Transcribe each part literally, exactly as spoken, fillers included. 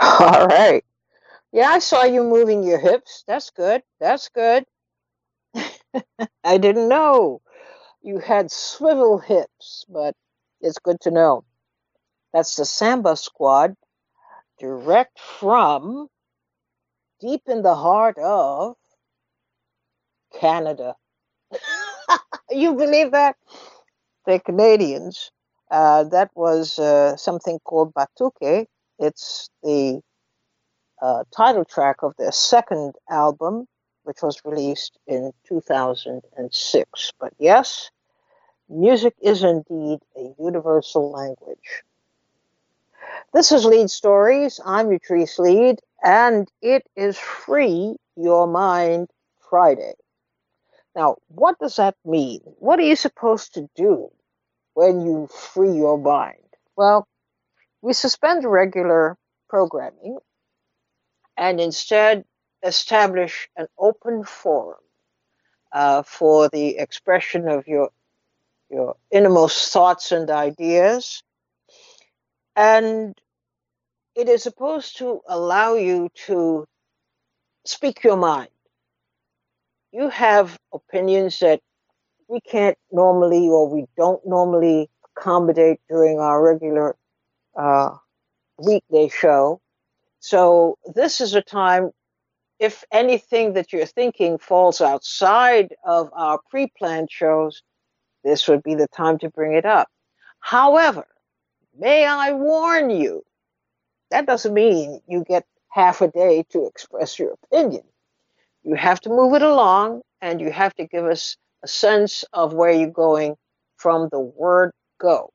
All right. Yeah, I saw you moving your hips. That's good. That's good. I didn't know you had swivel hips, but it's good to know. That's the Samba Squad, direct from deep in the heart of Canada. You believe that? The Canadians. Uh, that was uh, something called Batuke. It's the uh, title track of their second album, which was released in two thousand six. But yes, music is indeed a universal language. This is Lead Stories. I'm Utrice Lead, and it is Free Your Mind Friday. Now, what does that mean? What are you supposed to do when you free your mind? Well, we suspend regular programming and instead establish an open forum uh, for the expression of your, your innermost thoughts and ideas. And it is supposed to allow you to speak your mind. You have opinions that we can't normally or we don't normally accommodate during our regular uh, weekday show. So, this is a time, if anything that you're thinking falls outside of our pre planned shows, this would be the time to bring it up. However, may I warn you, that doesn't mean you get half a day to express your opinion. You have to move it along and you have to give us a sense of where you're going from the word go.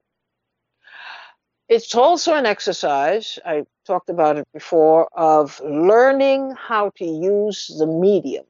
It's also an exercise, I talked about it before, of learning how to use the medium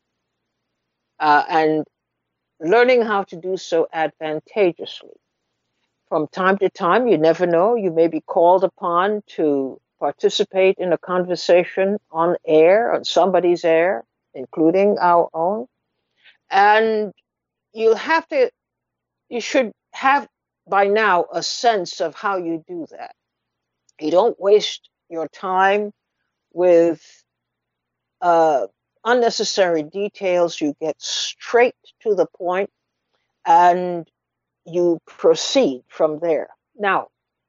uh, and learning how to do so advantageously. From time to time, you never know, you may be called upon to participate in a conversation on air, on somebody's air, including our own. And you'll have to, you should have by now a sense of how you do that. You don't waste your time with uh, unnecessary details. You get straight to the point and you proceed from there. Now,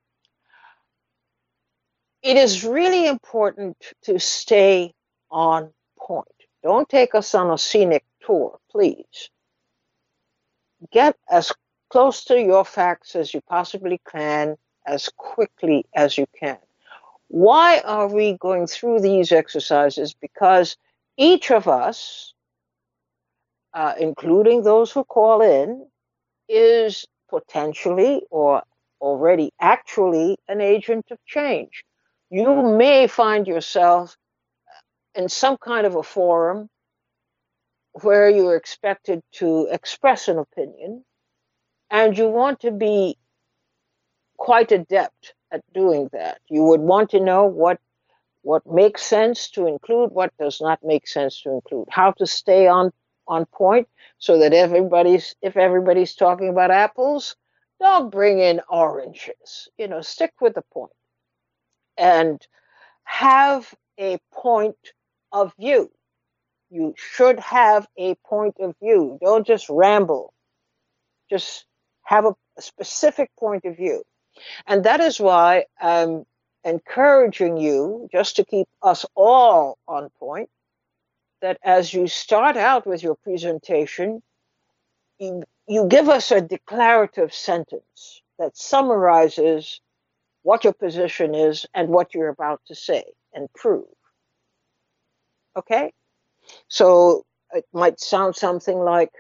it is really important to stay on point. Don't take us on a scenic tour, please. Get as close to your facts as you possibly can, as quickly as you can. Why are we going through these exercises? Because each of us, uh, including those who call in, is potentially or already actually an agent of change. You may find yourself in some kind of a forum where you're expected to express an opinion and you want to be quite adept at doing that. You would want to know what what makes sense to include, what does not make sense to include, how to stay on on point so that everybody's if everybody's talking about apples, don't bring in oranges. You know, stick with the point and have a point of view. You should have a point of view. Don't just ramble. Just have a, a specific point of view. And that is why I'm encouraging you, just to keep us all on point, that as you start out with your presentation, you, you give us a declarative sentence that summarizes what your position is and what you're about to say and prove. Okay? So it might sound something like,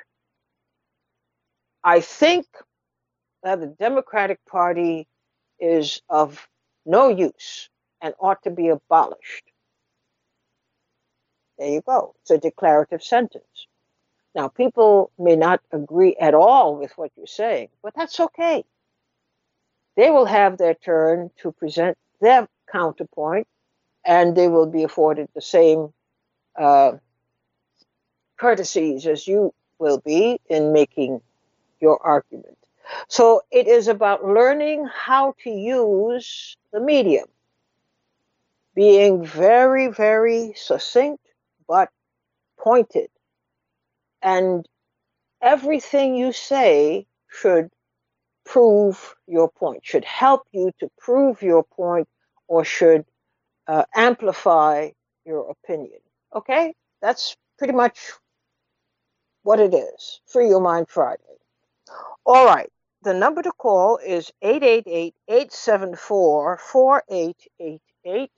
I think that the Democratic Party is of no use and ought to be abolished. There you go. It's a declarative sentence. Now, people may not agree at all with what you're saying, but that's okay. They will have their turn to present their counterpoint, and they will be afforded the same uh, courtesies as you will be in making your argument. So it is about learning how to use the medium being very, very succinct but pointed. And everything you say should prove your point, should help you to prove your point, or should uh, amplify your opinion. Okay? That's pretty much what it is. Free Your Mind Friday. All right. The number to call is eight eight eight, eight seven four, four eight eight eight.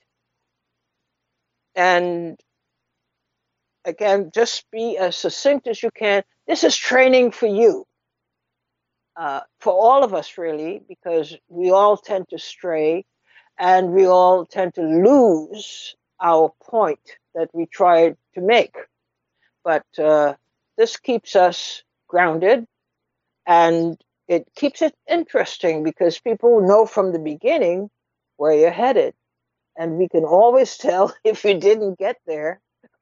And again, just be as succinct as you can. This is training for you, uh, for all of us, really, because we all tend to stray and we all tend to lose our point that we tried to make. But uh, this keeps us grounded, and it keeps it interesting because people know from the beginning where you're headed. And we can always tell if you didn't get there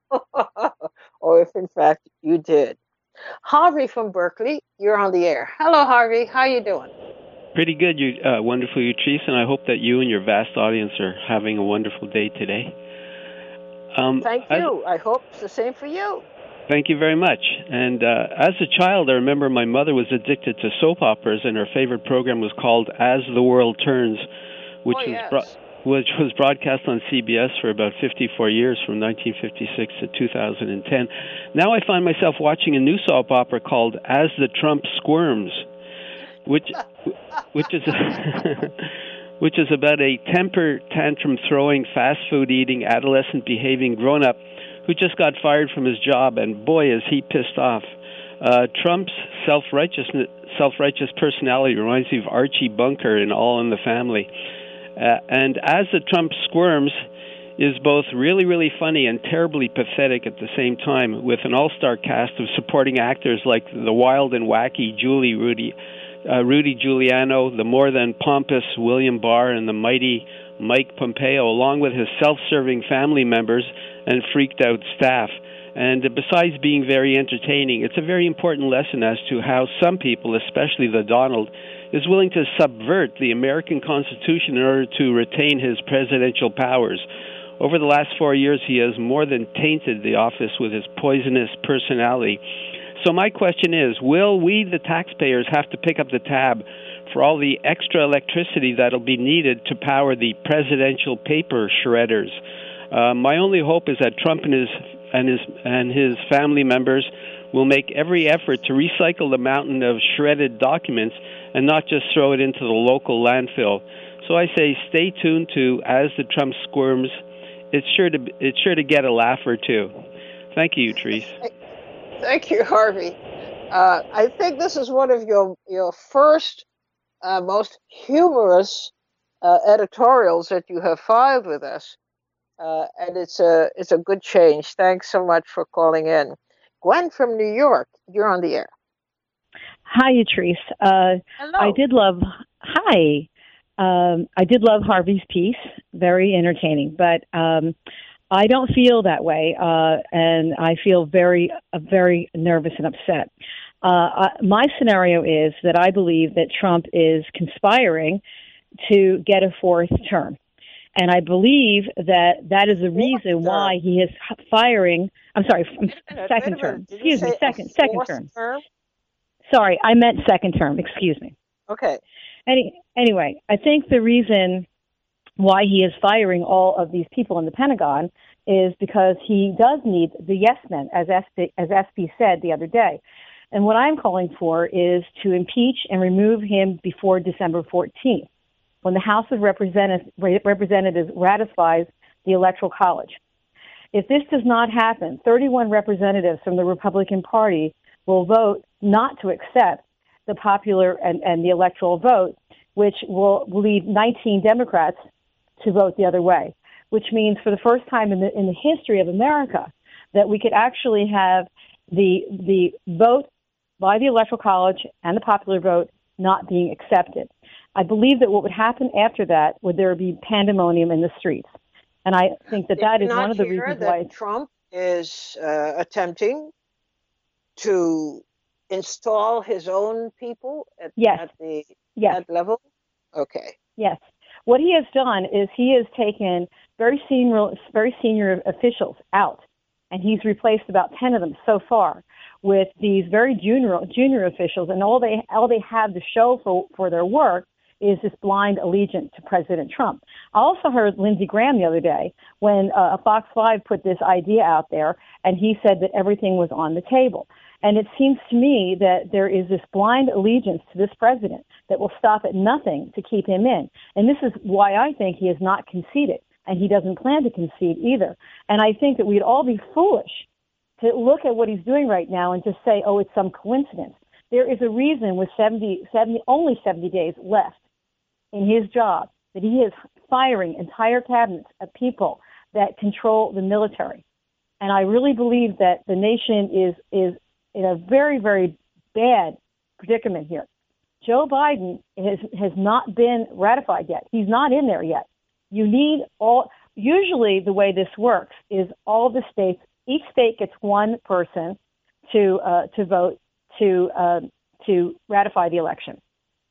or if, in fact, you did. Harvey from Berkeley, you're on the air. Hello, Harvey. How you doing? Pretty good, you uh, wonderful, Utrice, and I hope that you and your vast audience are having a wonderful day today. Um, Thank you. As, I hope it's the same for you. Thank you very much. And uh, as a child, I remember my mother was addicted to soap operas, and her favorite program was called As the World Turns, which oh, was yes. bro- which was broadcast on C B S for about fifty-four years, from nineteen fifty-six to two thousand ten. Now I find myself watching a new soap opera called As the Trump Squirms, which which is which is about a temper tantrum throwing, fast food eating, adolescent behaving grown up who just got fired from his job, and boy is he pissed off. Uh, Trump's self-righteous self-righteous personality reminds me of Archie Bunker in All in the Family. Uh, and As the Trump Squirms is both really, really funny and terribly pathetic at the same time, with an all-star cast of supporting actors like the wild and wacky Julie Rudy, uh, Rudy Giuliano, the more than pompous William Barr, and the mighty Mike Pompeo, along with his self-serving family members and freaked-out staff. And besides being very entertaining, it's a very important lesson as to how some people, especially the Donald, is willing to subvert the American Constitution in order to retain his presidential powers. Over the last four years, he has more than tainted the office with his poisonous personality. So my question is, will we, the taxpayers, have to pick up the tab for all the extra electricity that'll be needed to power the presidential paper shredders? Uh, my only hope is that Trump and his and his and his family members will make every effort to recycle the mountain of shredded documents and not just throw it into the local landfill. So I say, stay tuned to As the Trump Squirms. It's sure to it's sure to get a laugh or two. Thank you, Utrice. Thank you, Harvey. Uh, I think this is one of your your first, uh, most humorous uh, editorials that you have filed with us. Uh, and it's a it's a good change. Thanks so much for calling in. Gwen from New York, you're on the air. Hi, Utrice. Uh, Hello. I did love. Hi. Um, I did love Harvey's piece. Very entertaining, but um, I don't feel that way, uh, and I feel very, uh, very nervous and upset. Uh, uh, my scenario is that I believe that Trump is conspiring to get a fourth term. And I believe that that is the reason why he is firing. I'm sorry, second term. Excuse me, second second term. term. Sorry, I meant second term. Excuse me. Okay. Any anyway, I think the reason why he is firing all of these people in the Pentagon is because he does need the yes men, as S P, as S P said the other day. And what I'm calling for is to impeach and remove him before December fourteenth. When the House of Representatives, Representatives ratifies the Electoral College. If this does not happen, thirty-one representatives from the Republican Party will vote not to accept the popular and, and the electoral vote, which will lead nineteen Democrats to vote the other way, which means for the first time in the, in the history of America that we could actually have the the vote by the Electoral College and the popular vote not being accepted. I believe that what would happen after that would there be pandemonium in the streets. And I think that that is one of the reasons that why Trump is uh, attempting to install his own people at, yes. at the yes. that level? Okay. Yes. What he has done is he has taken very senior, very senior officials out, and he's replaced about ten of them so far with these very junior junior officials, and all they all they have to show for for their work is this blind allegiance to President Trump. I also heard Lindsey Graham the other day when uh, Fox five put this idea out there, and he said that everything was on the table. And it seems to me that there is this blind allegiance to this president that will stop at nothing to keep him in. And this is why I think he has not conceded, and he doesn't plan to concede either. And I think that we'd all be foolish to look at what he's doing right now and just say, oh, it's some coincidence. There is a reason with seventy, seventy, only seventy days left in his job that he is firing entire cabinets of people that control the military. And I really believe that the nation is is in a very, very bad predicament here. Joe Biden has, has not been ratified yet. He's not in there yet. You need all, usually the way this works is all the states, each state gets one person to uh, to vote to uh, to ratify the election.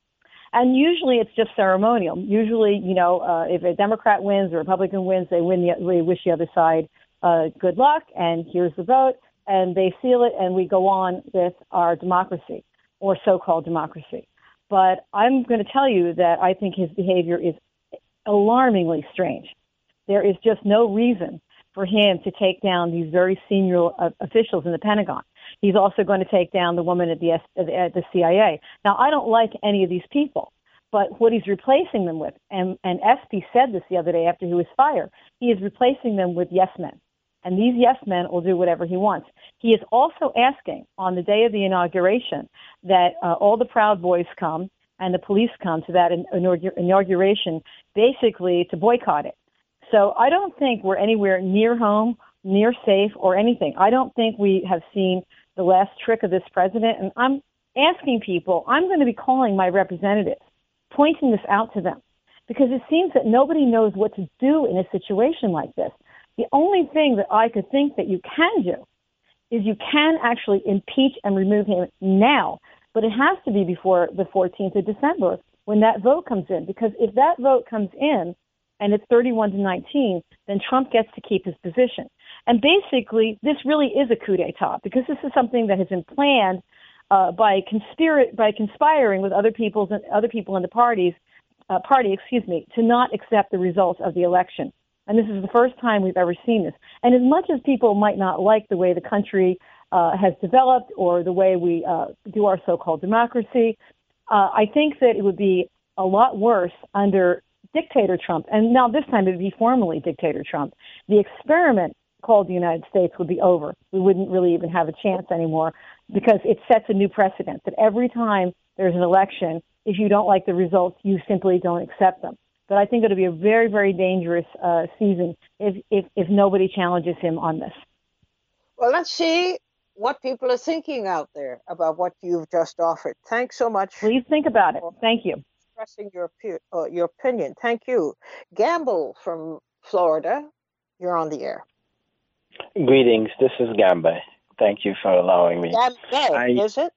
And usually it's just ceremonial. Usually, you know, uh, if a Democrat wins, a Republican wins, they win. The, they wish the other side uh, good luck, and here's the vote, and they seal it, and we go on with our democracy, or so-called democracy. But I'm going to tell you that I think his behavior is alarmingly strange. There is just no reason for him to take down these very senior uh, officials in the Pentagon. He's also going to take down the woman at the, S- at the C I A. Now, I don't like any of these people, but what he's replacing them with, and, and Espy said this the other day after he was fired, he is replacing them with yes men. And these yes men will do whatever he wants. He is also asking on the day of the inauguration that uh, all the Proud Boys come and the police come to that in- inaugur- inauguration, basically to boycott it. So I don't think we're anywhere near home, near safe, or anything. I don't think we have seen the last trick of this president. And I'm asking people, I'm going to be calling my representatives, pointing this out to them, because it seems that nobody knows what to do in a situation like this. The only thing that I could think that you can do is you can actually impeach and remove him now, but it has to be before the fourteenth of December when that vote comes in, because if that vote comes in and it's thirty-one to nineteen, then Trump gets to keep his position. And basically, this really is a coup d'etat, because this is something that has been planned uh, by conspira- by conspiring with other people's other people in the parties uh, party, excuse me, to not accept the results of the election. And this is the first time we've ever seen this. And as much as people might not like the way the country uh, has developed or the way we uh, do our so-called democracy, uh, I think that it would be a lot worse under dictator Trump. And now this time it would be formally dictator Trump. The experiment called the United States would be over. We wouldn't really even have a chance anymore, because it sets a new precedent that every time there's an election, if you don't like the results, you simply don't accept them. But I think it'll be a very, very dangerous uh, season if, if if nobody challenges him on this. Well, let's see what people are thinking out there about what you've just offered. Thanks so much. Please think about it. Thank you. Expressing your uh, your opinion. Thank you. Gamble from Florida, you're on the air. Greetings. This is Gamba. Thank you for allowing me. Gamba, I, is it?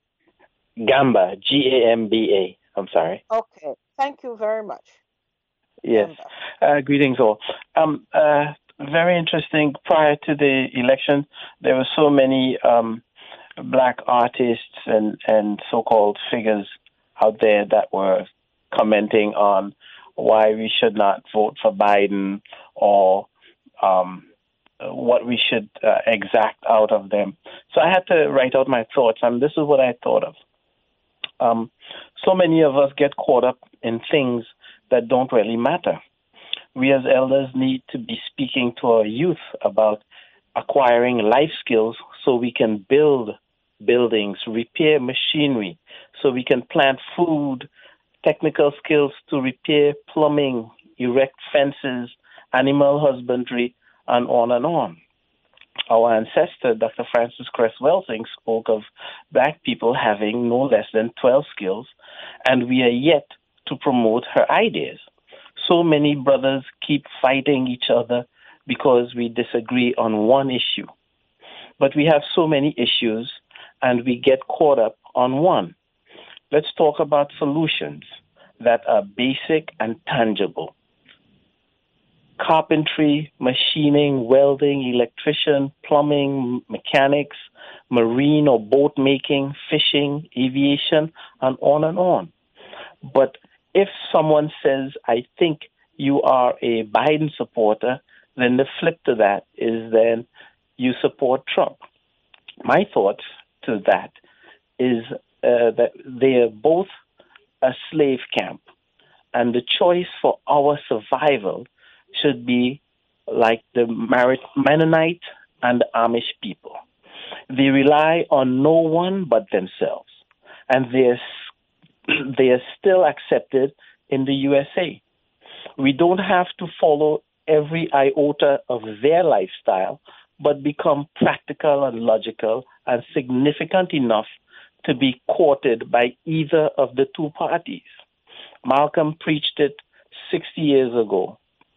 Gamba, G A M B A. I'm sorry. Okay. Thank you very much. Yes. Uh, greetings all. Um, uh, very interesting. Prior to the election, there were so many um, black artists and, and so-called figures out there that were commenting on why we should not vote for Biden, or um, what we should uh, exact out of them. So I had to write out my thoughts, and this is what I thought of. Um, so many of us get caught up in things that don't really matter. We as elders need to be speaking to our youth about acquiring life skills so we can build buildings, repair machinery, so we can plant food, technical skills to repair plumbing, erect fences, animal husbandry, and on and on. Our ancestor, Doctor Francis Cress Welsing, spoke of black people having no less than twelve skills, and we are yet to promote her ideas. So many brothers keep fighting each other because we disagree on one issue. But we have so many issues, and we get caught up on one. Let's talk about solutions that are basic and tangible. carpentry, machining, welding, electrician, plumbing, mechanics, marine or boat making, fishing, aviation, and on and on. But if someone says, I think you are a Biden supporter, then the flip to that is then you support Trump. My thoughts to that is uh, that they are both a slave camp, and the choice for our survival should be like the Mennonite and the Amish people. They rely on no one but themselves, and they are, they are still accepted in the U S A. We don't have to follow every iota of their lifestyle, but become practical and logical and significant enough to be courted by either of the two parties. Malcolm preached it sixty years ago.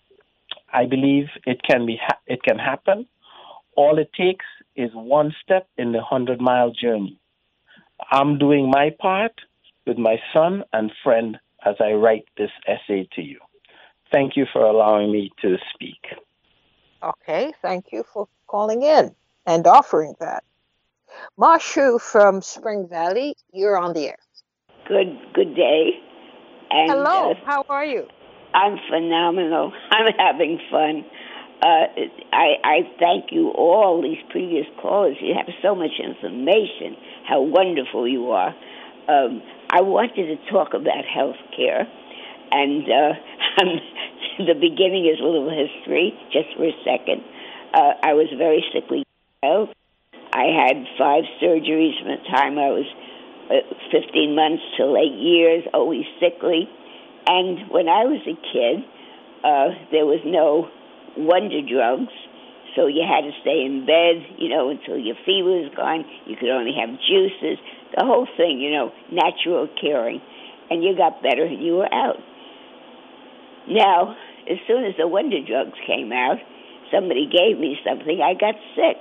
I believe it can be ha- it can happen. All it takes is one step in the hundred-mile journey. I'm doing my part with my son and friend as I write this essay to you. Thank you for allowing me to speak. Okay, thank you for calling in and offering that. Marshu from Spring Valley, you're on the air. Good good day. And, Hello, uh, how are you? I'm phenomenal. I'm having fun. Uh, I, I thank you all, these previous callers. You have so much information, how wonderful you are. Um, I wanted to talk about health care. And uh, the beginning is a little history, just for a second. Uh, I was a very sickly child. I had five surgeries from the time I was uh, fifteen months till eight years, always sickly. And when I was a kid, uh, there was no wonder drugs, so you had to stay in bed, you know, until your fever was gone. You could only have juices, the whole thing, you know, natural caring. And you got better and you were out. Now, as soon as the wonder drugs came out, somebody gave me something, I got sick.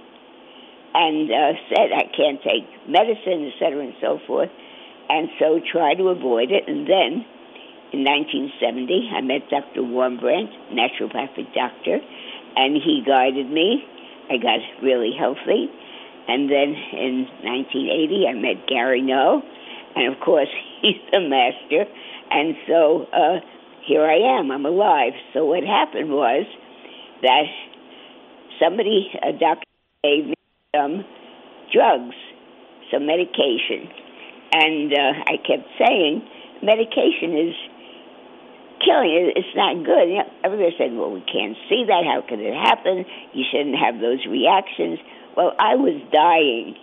And uh, said I can't take medicine, et cetera, and so forth. And so tried to avoid it. And then in nineteen seventy, I met Doctor Warmbrandt, naturopathic doctor, and he guided me. I got really healthy. And then in nineteen eighty, I met Gary Null, and of course, he's the master. And so uh, here I am, I'm alive. So what happened was that somebody, a doctor, gave me some drugs, some medication. And uh, I kept saying, medication is killing it. It's not good. You know, everybody said, well, we can't see that. How could it happen? You shouldn't have those reactions. Well, I was dying.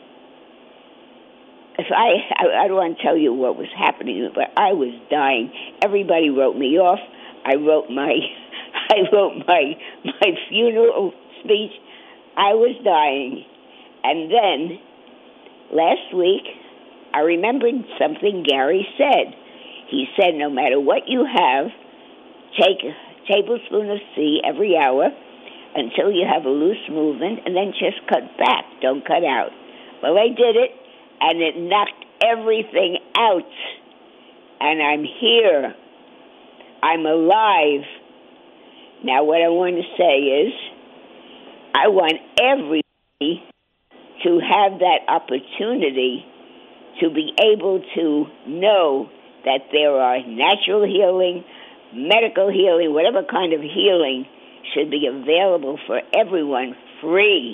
If I, I, I don't want to tell you what was happening, but I was dying. Everybody wrote me off. I wrote my, I wrote my, my funeral speech. I was dying. And then last week, I remembered something Gary said. He said, no matter what you have, take a tablespoon of C every hour until you have a loose movement, and then just cut back. Don't cut out. Well, I did it, and it knocked everything out. And I'm here. I'm alive. Now, what I want to say is, I want everybody to have that opportunity to be able to know that there are natural healing, medical healing, whatever kind of healing should be available for everyone free,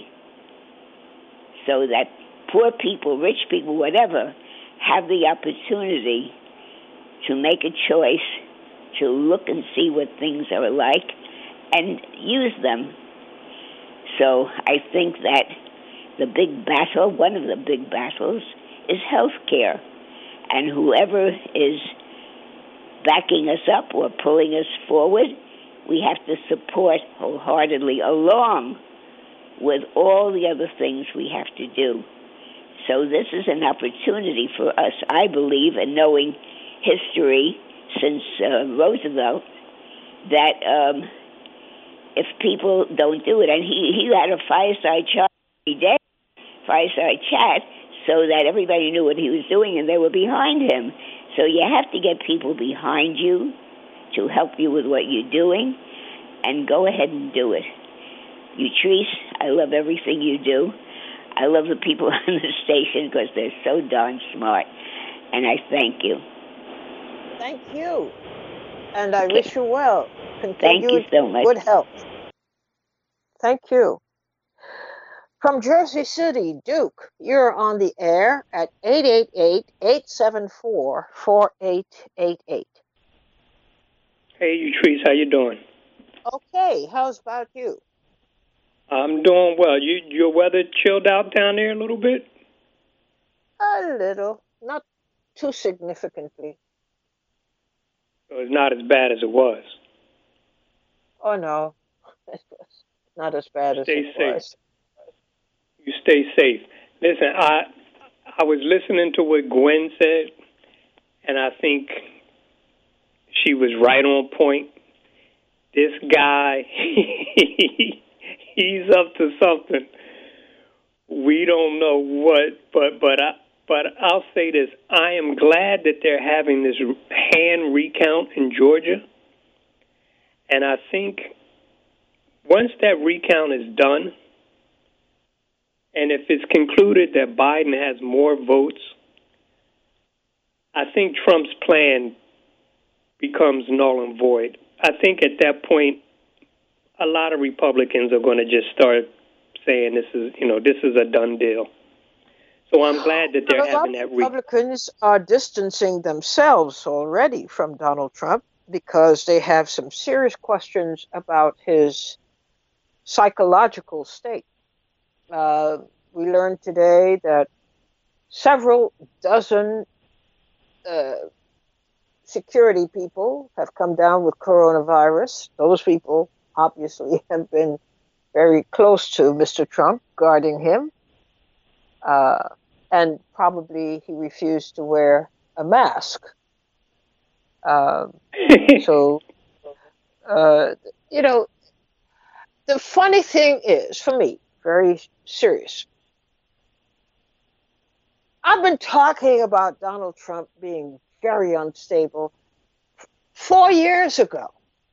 so that poor people, rich people, whatever, have the opportunity to make a choice, to look and see what things are like and use them. So I think that the big battle, one of the big battles, is health care. And whoever is backing us up or pulling us forward, we have to support wholeheartedly, along with all the other things we have to do. So this is an opportunity for us, I believe, and knowing history since uh, Roosevelt, that um, if people don't do it, and he, he had a fireside chat every day, fireside chat, so that everybody knew what he was doing and they were behind him. So you have to get people behind you to help you with what you're doing. and go ahead and do it. Utrice, I love everything you do. I love the people on the station because they're so darn smart, and I thank you. Thank you, and I wish you well. Continued Thank you so much. Good health. Thank you. From Jersey City, Duke, you're on the air at eight eight eight, eight seven four, four eight eight eight. Hey, Utrice, how you doing? Okay, how's about you? I'm doing well. You, your weather chilled out down there a little bit? A little, not too significantly. So it's not as bad as it was? Oh, no. It was not as bad as Stay it safe. was. You stay safe. Listen, I I was listening to what Gwen said, and I think she was right on point. This guy, he's up to something. We don't know what, but but I but I'll say this: I am glad that they're having this hand recount in Georgia, and I think once that recount is done, and if it's concluded that Biden has more votes, I think Trump's plan becomes null and void. I think at that point, a lot of Republicans are going to just start saying this is, you know, this is a done deal. So I'm glad that they're a having lot that. of Republicans re- are distancing themselves already from Donald Trump because they have some serious questions about his psychological state. Uh, we learned today that several dozen uh, security people have come down with coronavirus. Those people obviously have been very close to Mister Trump, guarding him. Uh, and probably he refused to wear a mask. Uh, so, uh, you know, the funny thing is, for me, very serious, I've been talking about Donald Trump being very unstable four years ago.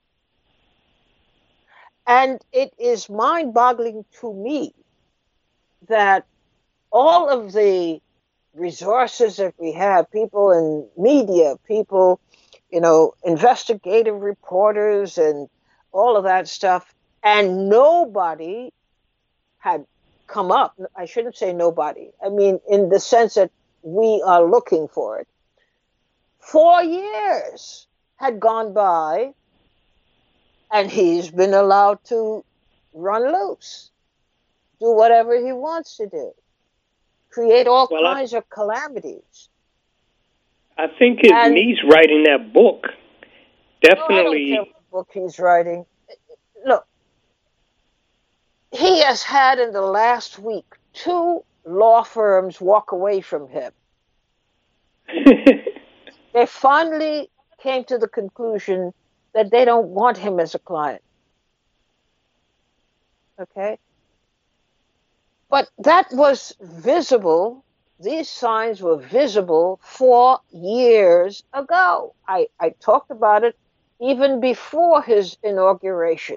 And it is mind-boggling to me that all of the resources that we have, people in media, people, you know, investigative reporters and all of that stuff, and nobody had come up. I shouldn't say nobody. I mean, in the sense that we are looking for it. Four years had gone by, and he's been allowed to run loose, do whatever he wants to do, create all well, kinds I, of calamities. I think his and, niece writing that book definitely. No, I don't care what book he's writing. Look, he has had in the last week two law firms walk away from him. They finally came to the conclusion that they don't want him as a client. Okay? But that was visible. These signs were visible four years ago. I, I talked about it even before his inauguration.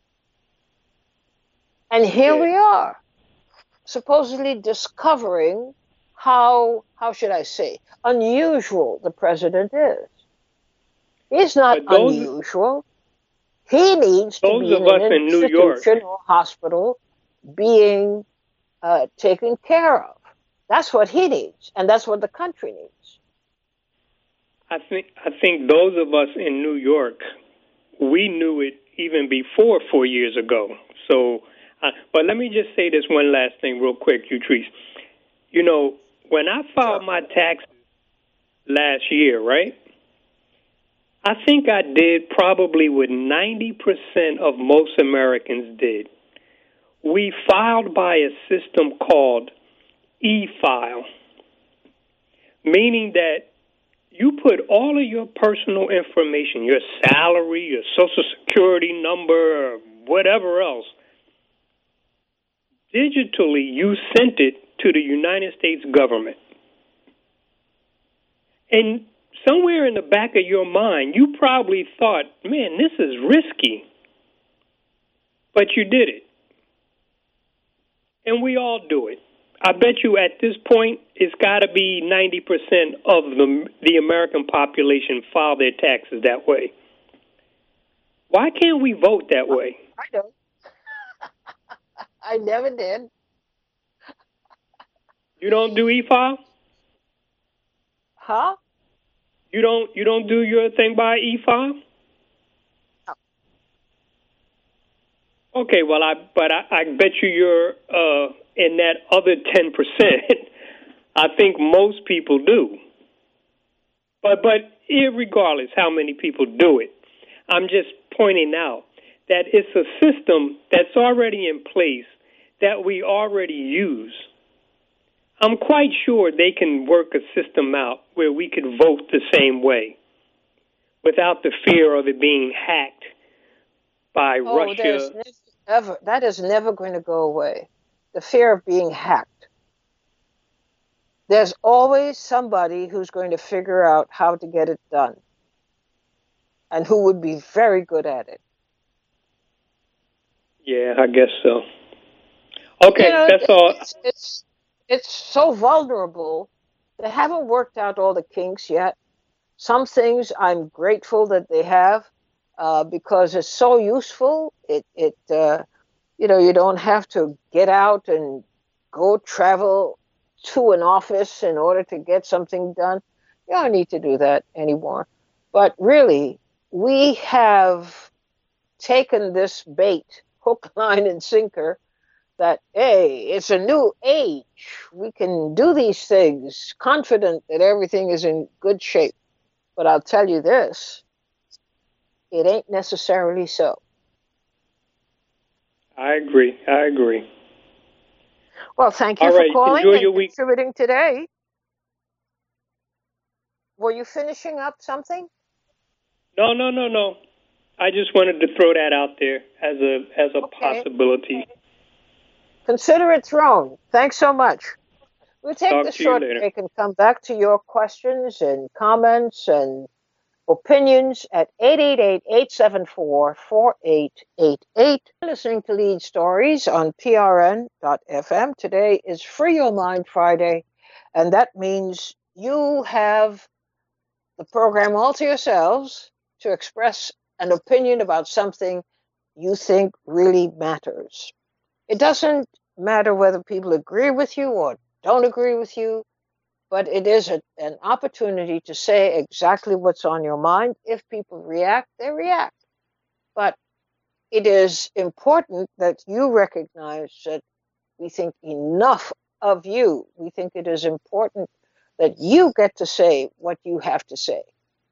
And here we are, supposedly discovering how, how should I say, unusual the president is. He's not those, unusual. He needs to be in an in institution or hospital being uh, taken care of. That's what he needs, and that's what the country needs. I think I think those of us in New York, we knew it even before four years ago. So, uh, but let me just say this one last thing real quick, Utrice. You know, when I filed sure. my taxes last year, right? I think I did probably what ninety percent of most Americans did. We filed by a system called e-file, meaning that you put all of your personal information, your salary, your social security number, or whatever else, digitally you sent it to the United States government. And somewhere in the back of your mind, you probably thought, man, this is risky. but you did it. And we all do it. I bet you at this point, it's got to be ninety percent of the, the American population file their taxes that way. Why can't we vote that way? I don't. I never did. You don't do e-file? Huh? You don't you don't do your thing by e-file? No. Okay, well, I but I, I bet you you're uh, in that other ten percent. I think most people do. But but irregardless how many people do it, I'm just pointing out that it's a system that's already in place that we already use. I'm quite sure they can work a system out where we could vote the same way without the fear of it being hacked by oh, Russia. Ever, that is never going to go away. The fear of being hacked. There's always somebody who's going to figure out how to get it done and who would be very good at it. Yeah, I guess so. Okay, you know, that's all. It's, it's, it's so vulnerable. They haven't worked out all the kinks yet. Some things I'm grateful that they have uh, because it's so useful. It, it uh, you know, you don't have to get out and go travel to an office in order to get something done. You don't need to do that anymore. But really, we have taken this bait, hook, line, and sinker, that, hey, it's a new age. We can do these things, confident that everything is in good shape. But I'll tell you this, it ain't necessarily so. I agree. I agree. Well, thank you All for right, calling enjoy and your week. contributing today. Were you finishing up something? No, no, no, no. I just wanted to throw that out there as a as a Okay. possibility. Consider it thrown. Thanks so much. We'll take Talk this to you short later. break and come back to your questions and comments and opinions at eight eight eight, eight seven four, four eight eight eight. Listening to Lead Stories on P R N dot F M. Today is Free Your Mind Friday, and that means you have the program all to yourselves to express an opinion about something you think really matters. It doesn't matter whether people agree with you or don't agree with you, but it is a, an opportunity to say exactly what's on your mind. If people react, they react. But it is important that you recognize that we think enough of you. We think it is important that you get to say what you have to say.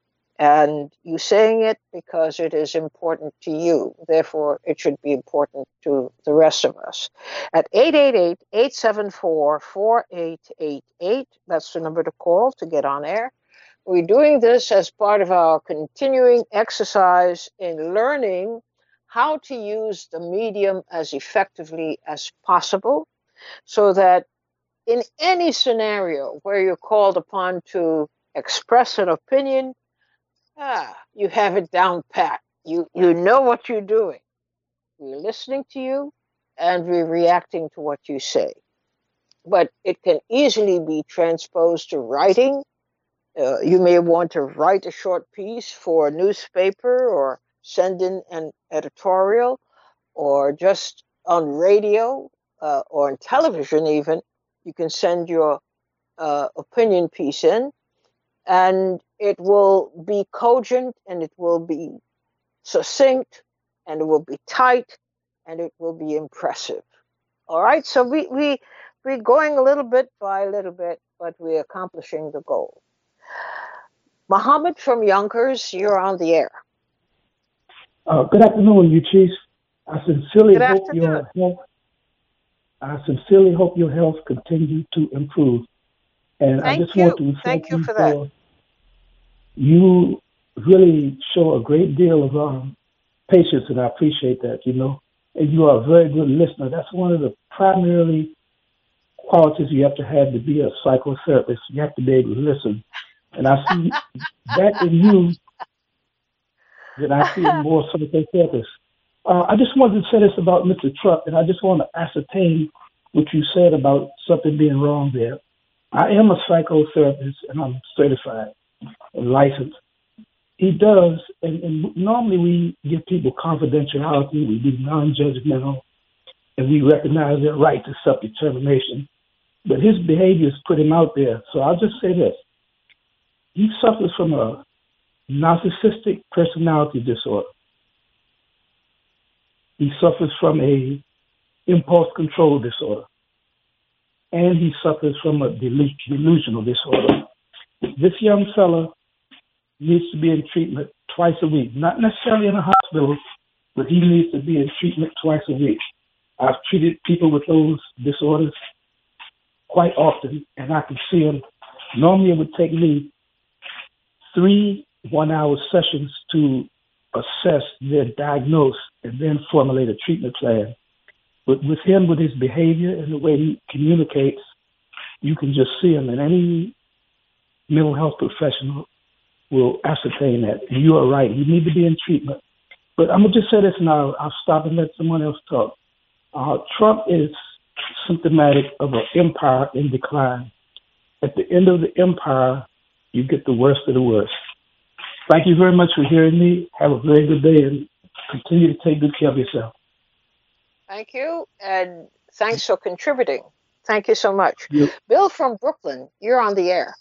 And you saying it because it is important to you. Therefore, it should be important to the rest of us. At eight eight eight, eight seven four, four eight eight eight, that's the number to call to get on air. We're doing this as part of our continuing exercise in learning how to use the medium as effectively as possible so that in any scenario where you're called upon to express an opinion, Ah, you have it down pat. You you know what you're doing. We're listening to you and we're reacting to what you say. But it can easily be transposed to writing. Uh, you may want to write a short piece for a newspaper or send in an editorial or just on radio uh, or on television even. You can send your uh, opinion piece in. And it will be cogent, and it will be succinct, and it will be tight, and it will be impressive. All right, so we, we, we're going a little bit by little bit, but we're accomplishing the goal. Mohammed from Yonkers, you're on the air. Uh, good afternoon, you chiefs. I sincerely Good hope afternoon. your health. I sincerely hope your health continue to improve. And Thank I just you. want to thank, Thank you you for that. for you really show a great deal of um, patience, and I appreciate that, you know. And you are a very good listener. That's one of the primarily qualities you have to have to be a psychotherapist. You have to be able to listen. And I see that in you that I see in more psychotherapists. Uh, I just wanted to say this about Mister Trump, and I just want to ascertain what you said about something being wrong there. I am a psychotherapist, and I'm certified and licensed. He does, and, and normally we give people confidentiality, we be non-judgmental, and we recognize their right to self-determination. But his behaviors put him out there. So I'll just say this. He suffers from a narcissistic personality disorder. He suffers from a impulse control disorder. And he suffers from a delu- delusional disorder. This young fella needs to be in treatment twice a week, not necessarily in a hospital, but he needs to be in treatment twice a week. I've treated people with those disorders quite often, and I can see them. Normally it would take me three one-hour sessions to assess their diagnosis and then formulate a treatment plan. But with him, with his behavior and the way he communicates, you can just see him, and any mental health professional will ascertain that. And you are right. You need to be in treatment. But I'm going to just say this now. I'll stop and let someone else talk. Uh, Trump is symptomatic of an empire in decline. At the end of the empire, you get the worst of the worst. Thank you very much for hearing me. Have a very good day and continue to take good care of yourself. Thank you, and thanks for contributing. Thank you so much. Yep. Bill from Brooklyn, you're on the air.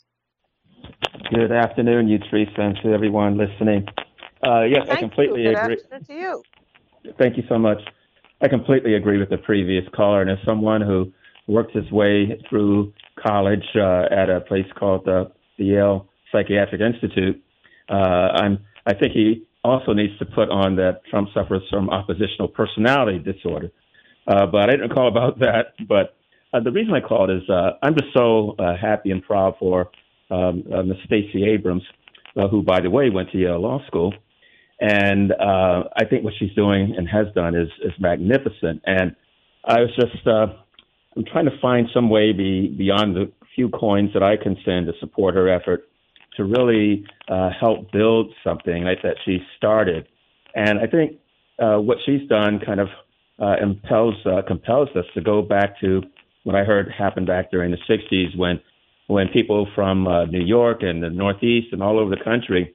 Good afternoon, you Teresa, and to everyone listening. Uh, yes, Thank I completely you. Good agree. afternoon to you. Thank you so much. I completely agree with the previous caller, and as someone who worked his way through college uh, at a place called the, the Yale Psychiatric Institute, uh, I'm, I think he also needs to put on that Trump suffers from oppositional personality disorder. Uh, but I didn't call about that. But uh, the reason I called is uh, I'm just so uh, happy and proud for um, uh, Miz Stacey Abrams, uh, who, by the way, went to Yale Law School. And uh, I think what she's doing and has done is, is magnificent. And I was just, uh, I'm trying to find some way be, beyond the few coins that I can send to support her effort to really uh, help build something like that she started. And I think uh, what she's done kind of uh, impels, uh, compels us to go back to what I heard happened back during the sixties when when people from uh, New York and the Northeast and all over the country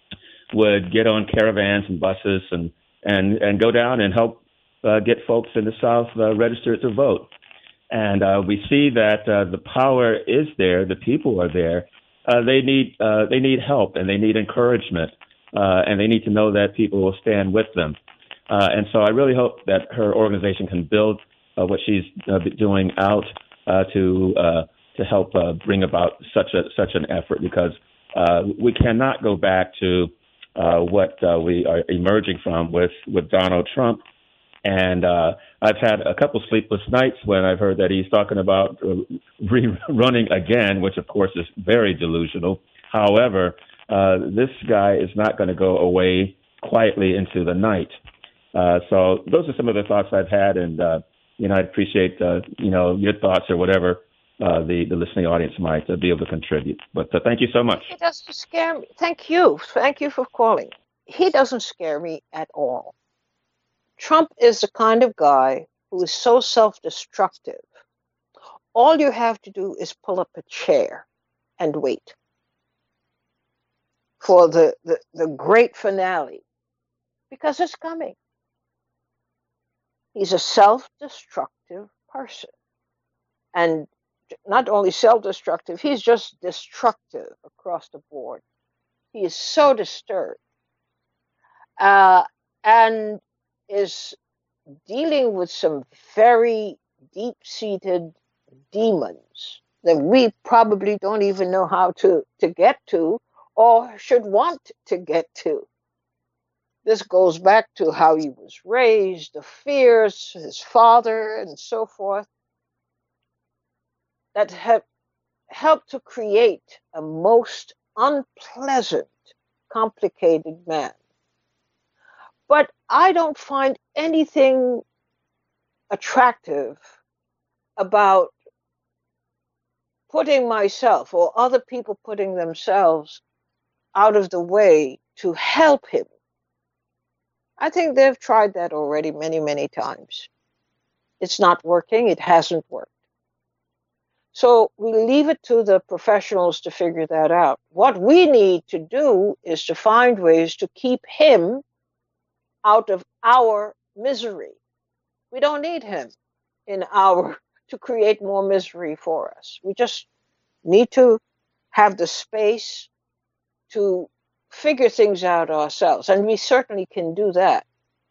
would get on caravans and buses and, and, and go down and help uh, get folks in the South uh, registered to vote. And uh, we see that uh, the power is there, the people are there. Uh, they need uh, they need help and they need encouragement, uh, and they need to know that people will stand with them. Uh, and so I really hope that her organization can build uh, what she's uh, doing out uh, to uh, to help uh, bring about such a such an effort, because uh, we cannot go back to uh, what uh, we are emerging from with, with Donald Trump. And uh, I've had a couple sleepless nights when I've heard that he's talking about uh, rerunning again, which, of course, is very delusional. However, uh, this guy is not going to go away quietly into the night. Uh, so those are some of the thoughts I've had. And, uh, you know, I'd appreciate, uh, you know, your thoughts or whatever uh, the, the listening audience might uh, be able to contribute. But uh, thank you so much. He doesn't scare me. Thank you. Thank you for calling. He doesn't scare me at all. Trump is the kind of guy who is so self-destructive. All you have to do is pull up a chair and wait for the, the, the great finale, because it's coming. He's a self-destructive person. And not only self-destructive, he's just destructive across the board. He is so disturbed. Uh, and is dealing with some very deep-seated demons that we probably don't even know how to, to get to or should want to get to. This goes back to how he was raised, the fears, his father, and so forth, that have helped to create a most unpleasant, complicated man. But I don't find anything attractive about putting myself or other people putting themselves out of the way to help him. I think they've tried that already many, many times. It's not working. It hasn't worked. So we leave it to the professionals to figure that out. What we need to do is to find ways to keep him out of our misery. We don't need him in our to create more misery for us. We just need to have the space to figure things out ourselves, and we certainly can do that.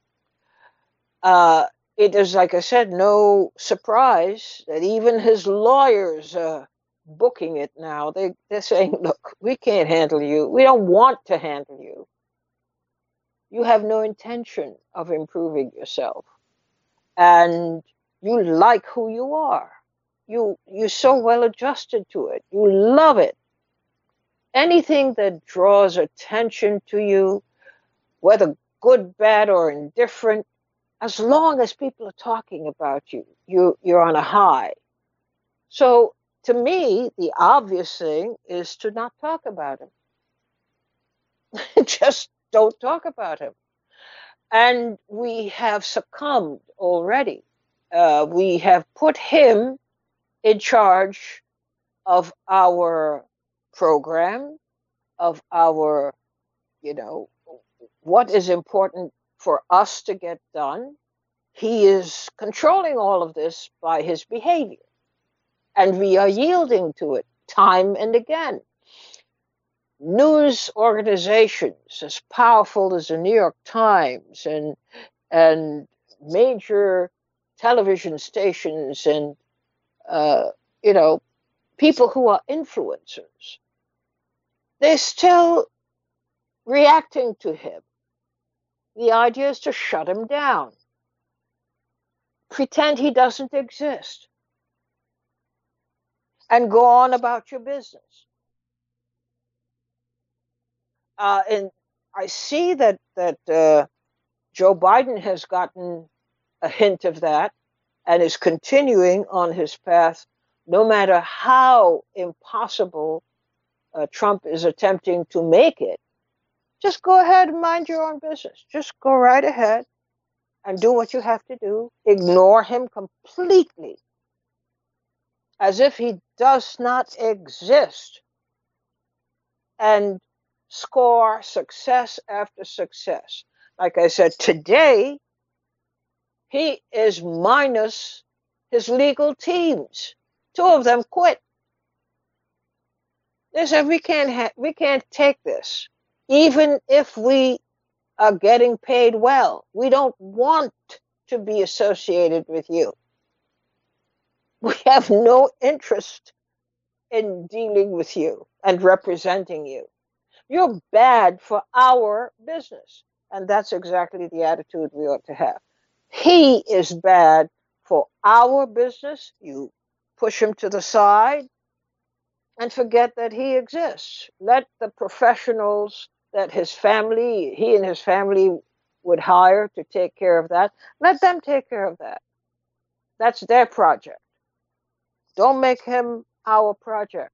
Uh, it is, like I said, no surprise that even his lawyers are booking it now. They, they're saying, look, we can't handle you. We don't want to handle you. You have no intention of improving yourself. And you like who you are. You, you're so well adjusted to it. You love it. Anything that draws attention to you, whether good, bad, or indifferent, as long as people are talking about you, you you're on a high. So to me, the obvious thing is to not talk about him. Just don't talk about him. And we have succumbed already. Uh, we have put him in charge of our program, of our, you know, what is important for us to get done. He is controlling all of this by his behavior, and we are yielding to it time and again. News organizations as powerful as the New York Times and and major television stations and uh, you know, people who are influencers, they're still reacting to him. The idea is to shut him down. Pretend he doesn't exist. And go on about your business. Uh, and I see that, that uh, Joe Biden has gotten a hint of that and is continuing on his path, no matter how impossible uh, Trump is attempting to make it. Just go ahead and mind your own business. Just go right ahead and do what you have to do. Ignore him completely, as if he does not exist, and score success after success. Like I said, today, he is minus his legal teams. Two of them quit. They said, we can't, ha- we can't take this. Even if we are getting paid well, we don't want to be associated with you. We have no interest in dealing with you and representing you. You're bad for our business. And that's exactly the attitude we ought to have. He is bad for our business. You push him to the side and forget that he exists. Let the professionals that his family, he and his family would hire to take care of that, let them take care of that. That's their project. Don't make him our project.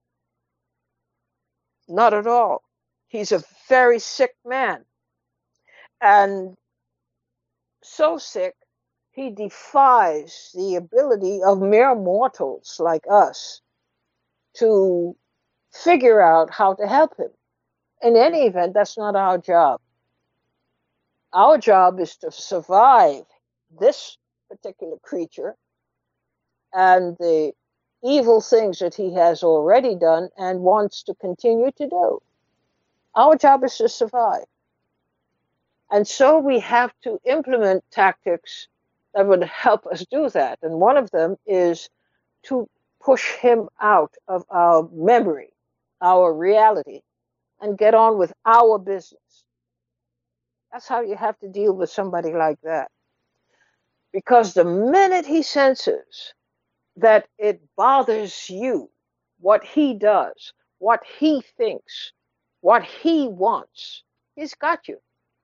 Not at all. He's a very sick man. And so sick, he defies the ability of mere mortals like us to figure out how to help him. In any event, that's not our job. Our job is to survive this particular creature and the evil things that he has already done and wants to continue to do. Our job is to survive. And so we have to implement tactics that would help us do that. And one of them is to push him out of our memory, our reality, and get on with our business. That's how you have to deal with somebody like that. Because the minute he senses that it bothers you, what he does, what he thinks, what he wants, he's got you.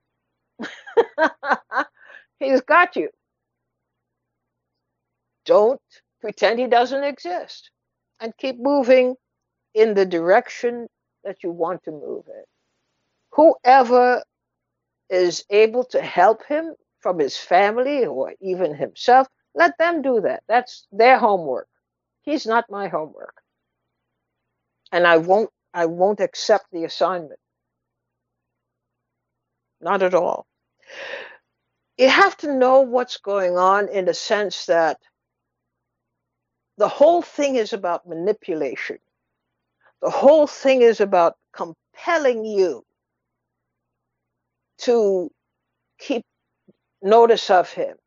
He's got you. Don't pretend he doesn't exist and keep moving in the direction that you want to move in. Whoever is able to help him from his family or even himself, let them do that. That's their homework. He's not my homework. And I won't I won't accept the assignment. Not at all. You have to know what's going on in the sense that the whole thing is about manipulation. The whole thing is about compelling you to keep notice of him.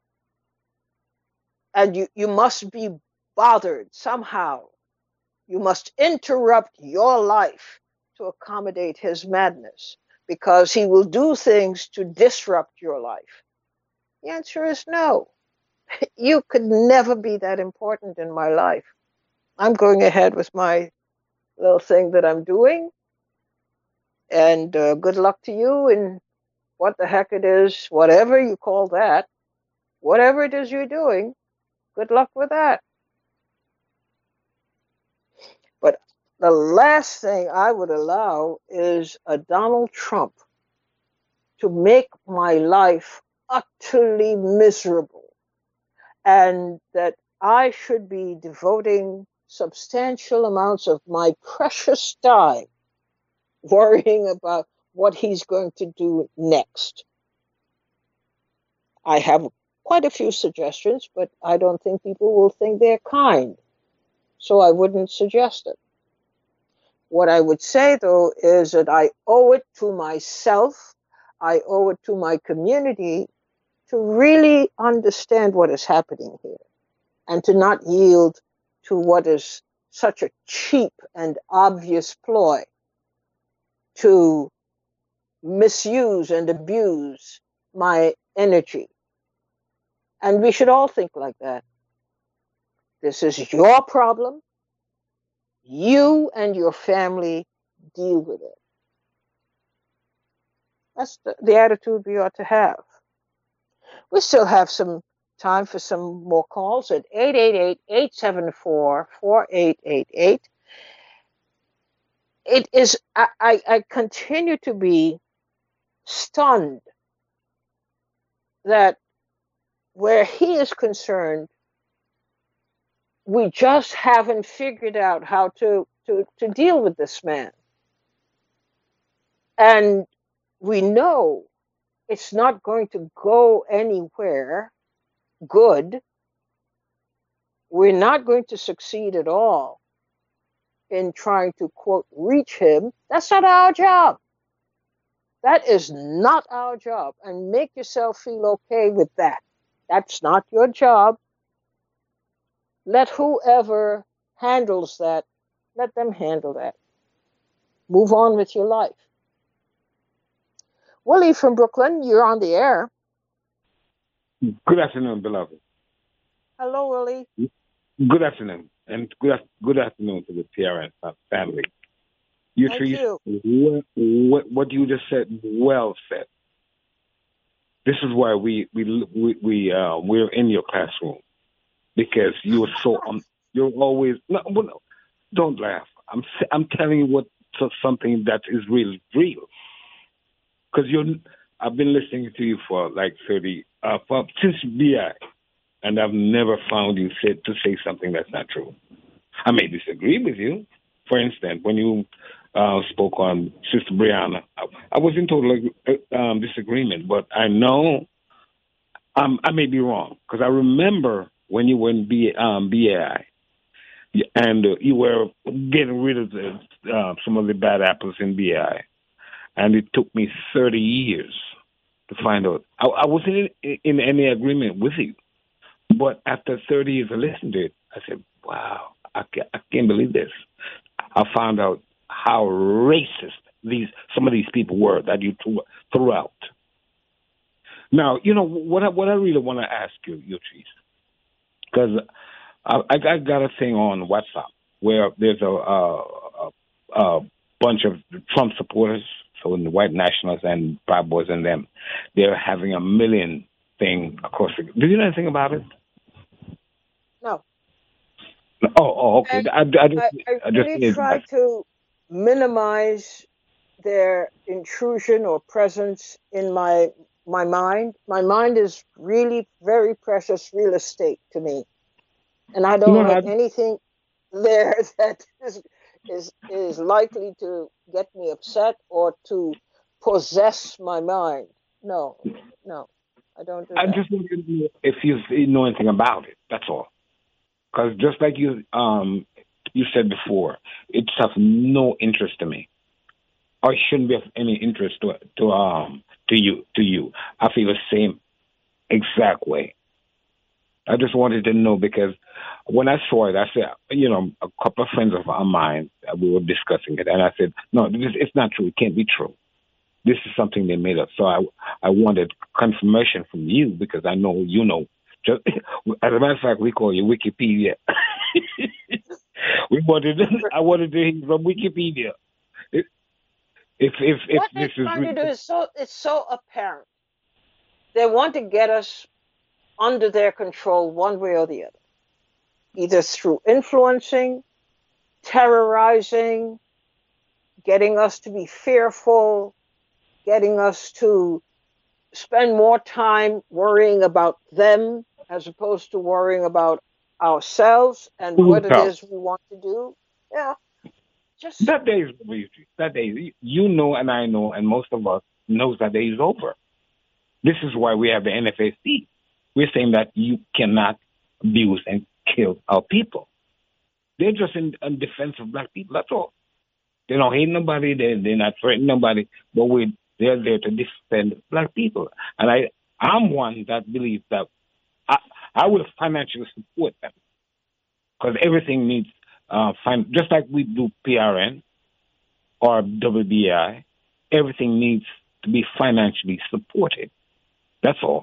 And you, you must be bothered somehow. You must interrupt your life to accommodate his madness, because he will do things to disrupt your life. The answer is no. You could never be that important in my life. I'm going ahead with my little thing that I'm doing. And uh, good luck to you in what the heck it is, whatever you call that, whatever it is you're doing, good luck with that. But the last thing I would allow is a Donald Trump to make my life utterly miserable, and that I should be devoting substantial amounts of my precious time worrying about what he's going to do next. I have quite a few suggestions, but I don't think people will think they're kind, so I wouldn't suggest it. What I would say, though, is that I owe it to myself, I owe it to my community to really understand what is happening here and to not yield to what is such a cheap and obvious ploy to misuse and abuse my energy. And we should all think like that. This is your problem. You and your family deal with it. That's the, the attitude we ought to have. We still have some time for some more calls at eight eight eight, eight seven four, four eight eight eight. It is, I, I, I continue to be stunned that where he is concerned, we just haven't figured out how to, to, to deal with this man. And we know it's not going to go anywhere good. We're not going to succeed at all in trying to, quote, reach him. That's not our job. That is not our job. And make yourself feel okay with that. That's not your job. Let whoever handles that, let them handle that. Move on with your life. Willie from Brooklyn, you're on the air. Good afternoon, beloved. Hello, Willie. Good afternoon, and good good afternoon to the P R N family. You, Thank Trees, you. what, what what you just said, well said. This is why we we we, we uh, we're in your classroom, because you were so um, you're always no, no, don't laugh. I'm I'm telling you what so something that is really real. Because you're, I've been listening to you for like thirty, uh, for, since B I, and I've never found you say, to say something that's not true. I may disagree with you. For instance, when you uh, spoke on Sister Brianna, I, I was in total um, disagreement, but I know um, I may be wrong, because I remember when you were in B, um, B A I, and uh, you were getting rid of the, uh, some of the bad apples in B A I. And it took me thirty years to find out. I, I wasn't in, in any agreement with you. But after thirty years of listening to it, I said, wow, I can't, I can't believe this. I found out how racist these some of these people were that you threw, threw out. Now, you know, what I, what I really want to ask you, Yatrice, because I, I got a thing on WhatsApp where there's a, a, a, a bunch of Trump supporters, so in the white nationalists and Proud Boys and them, they're having a million thing across the... Do you know anything about it? No. Oh, oh okay. I, I, just, I, I really I just try to minimize their intrusion or presence in my my mind. My mind is really very precious real estate to me, and I don't No, no, want anything there that is is is likely to get me upset or to possess my mind. No, no, I don't do I that. just want to know if you know anything about it. That's all. Because just like you um you said before, it's of no interest to me, or it shouldn't be of any interest to to um to you to you. I feel the same exact way. I just wanted to know because when I saw it, I said, you know, a couple of friends of mine, uh, we were discussing it, and I said, no, this, it's not true. It can't be true. This is something they made up. So I, I wanted confirmation from you because I know you know. Just, as a matter of fact, we call you Wikipedia. we wanted, I wanted to hear from Wikipedia. If if if, if What they're this is trying to real. do is so it's so apparent. They want to get us under their control one way or the other, either through influencing, terrorizing, getting us to be fearful, getting us to spend more time worrying about them as opposed to worrying about ourselves and what it is we want to do. Yeah, just That day is over. That day, you know, and I know, and most of us knows that day is over. This is why we have the N F A C. We're saying that you cannot abuse and kill our people. They're just in, in defense of black people. That's all. They don't hate nobody. They they're not threatening nobody. But we they're there to defend black people. And I I'm one that believes that I I will financially support them because everything needs uh fin- just like we do P R N or W B I. Everything needs to be financially supported. That's all.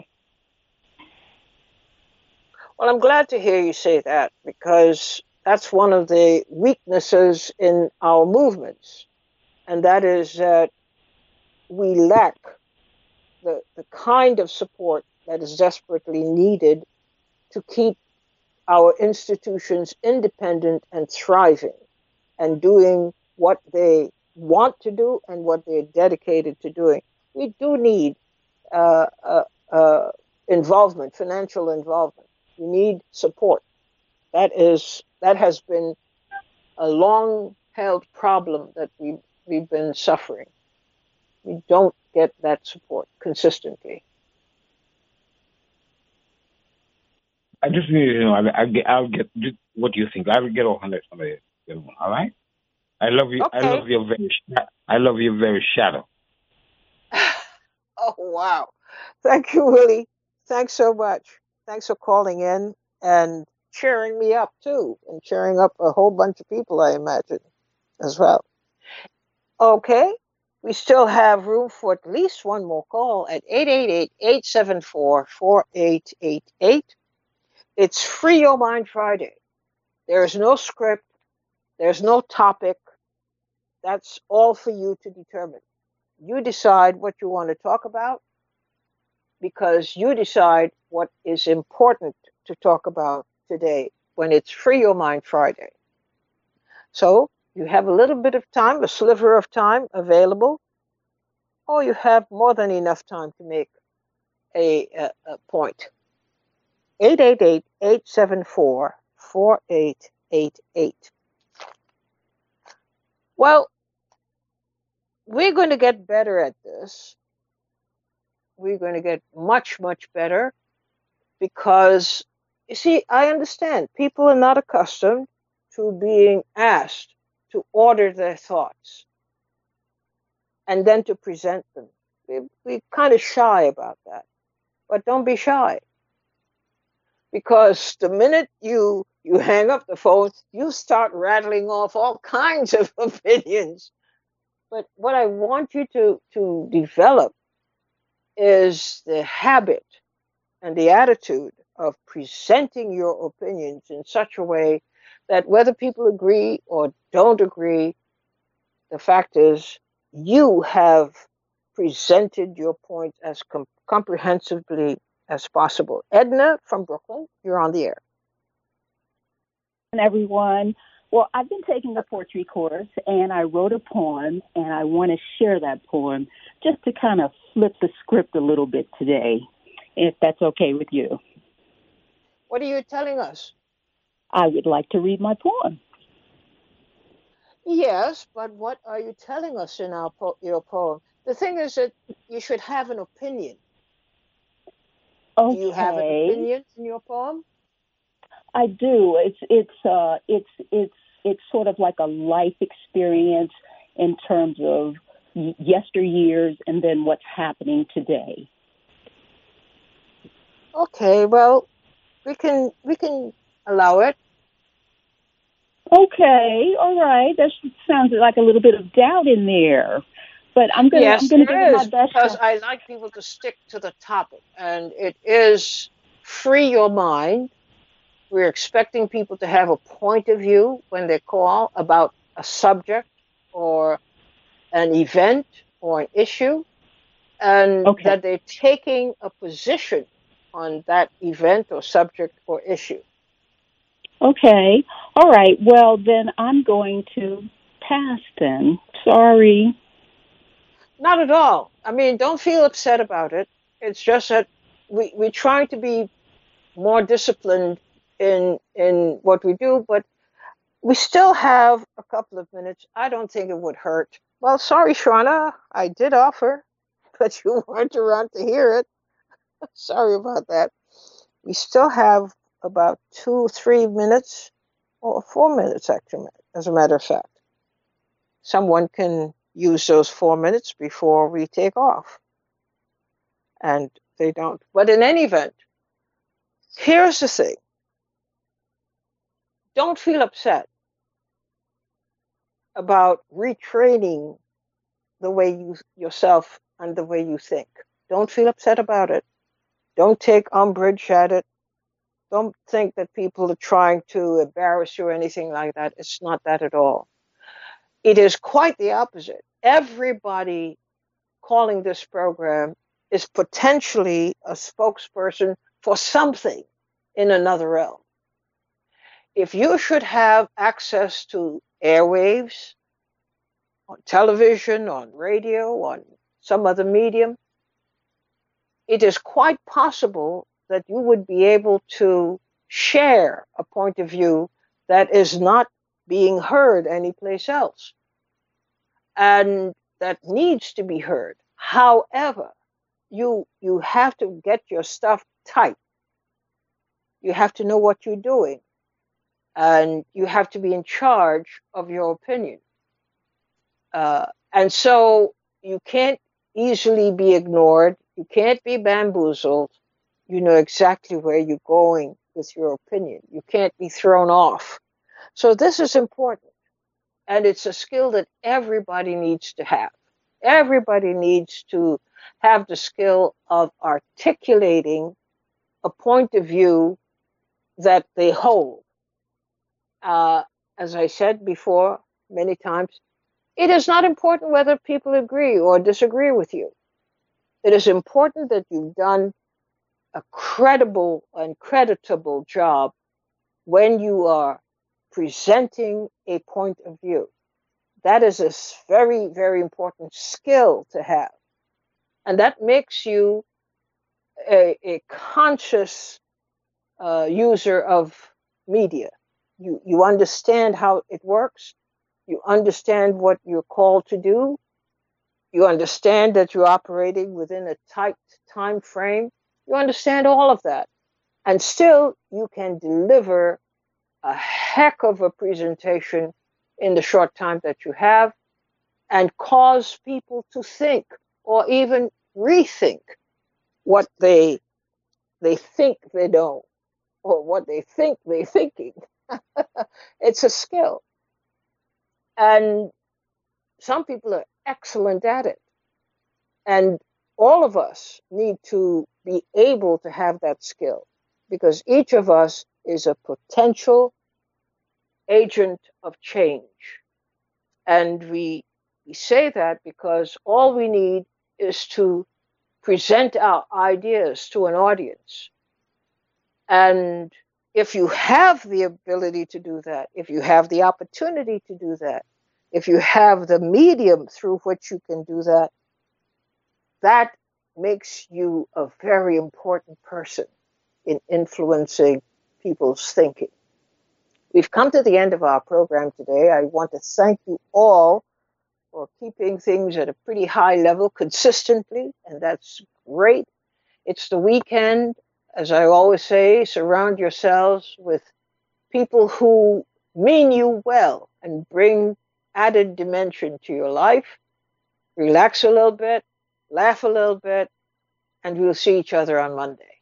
well, I'm glad to hear you say that because that's one of the weaknesses in our movements, and that is that we lack the, the kind of support that is desperately needed to keep our institutions independent and thriving and doing what they want to do and what they're dedicated to doing. We do need uh, uh, uh, involvement, financial involvement. We need support. That is that has been a long-held problem that we we've been suffering. We don't get that support consistently. I just need to know. I, I get, I'll get. What do you think? I will get all hundred somebody. All right. I love you. I Okay. love your very. I love your very shadow. Oh, wow. Thank you, Willie. Thanks so much. Thanks for calling in and cheering me up, too, and cheering up a whole bunch of people, I imagine, as well. Okay. We still have room for at least one more call at eight eight eight, eight seven four, four eight eight eight. It's Free Your Mind Friday. There's no script. There's no topic. That's all for you to determine. You decide what you want to talk about because you decide what is important to talk about today when it's Free Your Mind Friday. So you have a little bit of time, a sliver of time available, or you have more than enough time to make a, a, a point. eight eight eight, eight seven four, four eight eight eight. Well, we're going to get better at this. We're going to get much, much better because, you see, I understand people are not accustomed to being asked to order their thoughts and then to present them. We, we're kind of shy about that. But don't be shy. Because the minute you, you hang up the phone, you start rattling off all kinds of opinions. But what I want you to, to develop is the habit and the attitude of presenting your opinions in such a way that whether people agree or don't agree, the fact is you have presented your point as com- comprehensively as possible. Edna from Brooklyn, you're on the air. Everyone. Well, I've been taking the poetry course, and I wrote a poem, and I want to share that poem just to kind of flip the script a little bit today, if that's okay with you. What are you telling us? I would like to read my poem. Yes, but what are you telling us in our po- your poem? The thing is that you should have an opinion. Okay. Do you have an opinion in your poem? I do. It's it's uh it's it's it's sort of like a life experience in terms of yesteryears and then what's happening today. Okay, well, we can we can allow it. Okay, all right. That sounds like a little bit of doubt in there, but I'm gonna yes, I'm gonna give it it my is, best because shot. I like people to stick to the topic, and it is free your mind. We're expecting people to have a point of view when they call about a subject or an event or an issue, and Okay. that they're taking a position on that event or subject or issue. Okay. All right. Well, then I'm going to pass then. Sorry. Not at all. I mean, don't feel upset about it. It's just that we, we're trying to be more disciplined in in what we do, but we still have a couple of minutes. I don't think it would hurt. Well, sorry, Shauna, I did offer, but you weren't around to hear it. Sorry about that. We still have about two, three minutes, or four minutes, actually, as a matter of fact. Someone can use those four minutes before we take off. And they don't. But in any event, here's the thing. Don't feel upset about retraining the way you yourself and the way you think. Don't feel upset about it. Don't take umbrage at it. Don't think that people are trying to embarrass you or anything like that. It's not that at all. It is quite the opposite. Everybody calling this program is potentially a spokesperson for something in another realm. If you should have access to airwaves, on television, on radio, on some other medium, it is quite possible that you would be able to share a point of view that is not being heard anyplace else, and that needs to be heard. However, you you have to get your stuff tight. You have to know what you're doing, and you have to be in charge of your opinion. Uh, and so you can't easily be ignored. You can't be bamboozled. You know exactly where you're going with your opinion. You can't be thrown off. So this is important. And it's a skill that everybody needs to have. Everybody needs to have the skill of articulating a point of view that they hold. Uh, as I said before many times, it is not important whether people agree or disagree with you. It is important that you've done a credible and creditable job when you are presenting a point of view. That is a very, very important skill to have. And that makes you a, a conscious uh, user of media. You, you understand how it works. You understand what you're called to do. You understand that you're operating within a tight time frame. You understand all of that. And still, you can deliver a heck of a presentation in the short time that you have and cause people to think or even rethink what they they think they know or what they think they're thinking. It's a skill. And some people are excellent at it. And all of us need to be able to have that skill, because each of us is a potential agent of change. And we, we say that because all we need is to present our ideas to an audience. And if you have the ability to do that, if you have the opportunity to do that, if you have the medium through which you can do that, that makes you a very important person in influencing people's thinking. We've come to the end of our program today. I want to thank you all for keeping things at a pretty high level consistently, and that's great. It's the weekend. As I always say, surround yourselves with people who mean you well and bring added dimension to your life. Relax a little bit, laugh a little bit, and we'll see each other on Monday.